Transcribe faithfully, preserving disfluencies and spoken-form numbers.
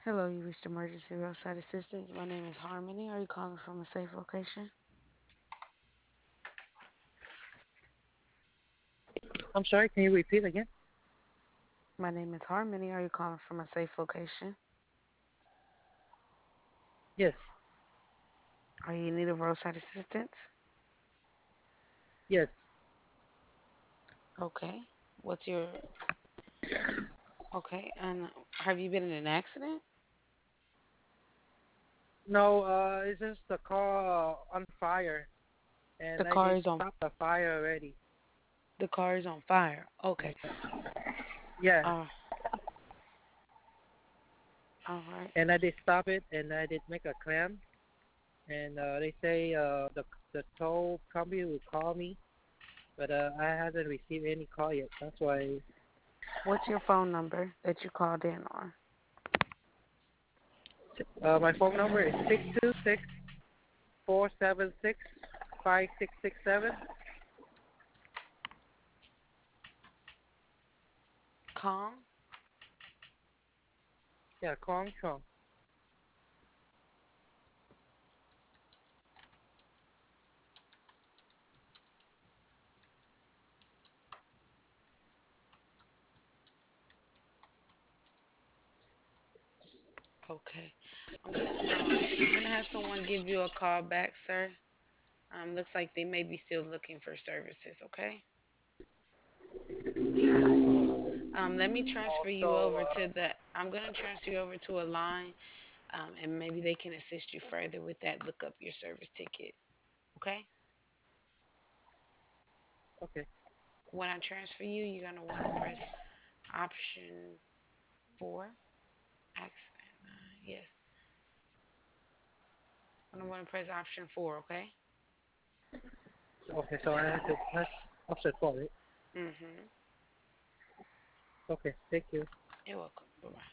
Hello, you reached emergency roadside assistance. My name is Harmony. Are you calling from a safe location? I'm sorry, can you repeat again? My name is Harmony. Are you calling from a safe location? Yes, Are you in need of roadside assistance? yes. Okay. What's your okay? And have you been in an accident? No, uh, it's just the car uh, on fire, The and I car did is on stop the fire already. the car is on fire. Okay. Yeah, Uh, all right. and I did stop it, and I did make a claim, and uh, they say uh, the the toll company will call me, but uh, I haven't received any call yet. That's why What's your phone number that you called in on? uh, my phone number is six two six four seven six five six six seven. Kong? Yeah, Kong Chong. Okay. I'm gonna um I'm gonna have someone give you a call back, sir. Um, looks like they may be still looking for services. Okay. Um, let me transfer you Also, over to uh, the. I'm gonna transfer you over to a line, um, and maybe they can assist you further with that. Look up your service ticket. Okay. okay, When I transfer you, you're gonna want to press option four. Accident. Uh, yes. I'm gonna want to press option four. Okay. okay. So I have to press option for it. Mhm. Okay, thank you. You're welcome. Bye bye.